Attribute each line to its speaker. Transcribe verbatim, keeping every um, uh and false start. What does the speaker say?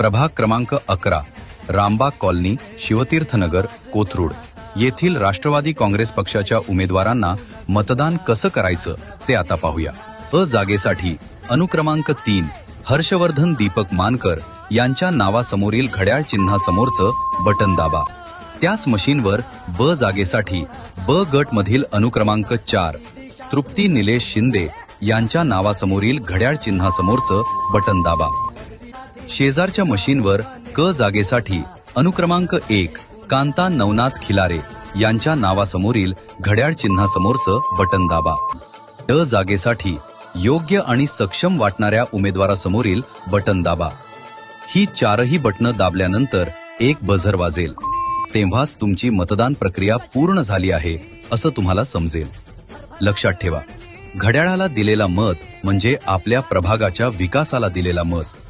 Speaker 1: प्रभाग क्रमांक अकरा, रामबाग कॉलनी, शिवतीर्थनगर, कोथरूड येथील राष्ट्रवादी काँग्रेस पक्षाच्या उमेदवारांना मतदान कसं करायचं ते आता पाहूया. अ जागेसाठी अनुक्रमांक तीन हर्षवर्धन दीपक मानकर यांच्या नावासमोरील घड्याळ चिन्हासमोरचं बटन दाबा. त्याच मशीनवर ब जागेसाठी ब गट मधील अनुक्रमांक चार तृप्ती निलेश शिंदे यांच्या नावासमोरील घड्याळ चिन्हासमोरचं बटन दाबा. शेजारच्या मशीनवर क जागेसाठी अनुक्रमांक एक कांता नवनाथ खिलारे यांच्या नावासमोरील घड्याळ चिन्हासमोरचं बटन दाबा. ड जागेसाठी योग्य आणि सक्षम वाटणाऱ्या उमेदवारासमोरील बटन दाबा. ही चारही बटणं दाबल्यानंतर एक बझर वाजेल. तेव्हाच तुमची मतदान प्रक्रिया पूर्ण झाली आहे असं तुम्हाला समजेल. लक्षात ठेवा, घड्याळाला दिलेला मत म्हणजे आपल्या प्रभागाच्या विकासाला दिलेला मत.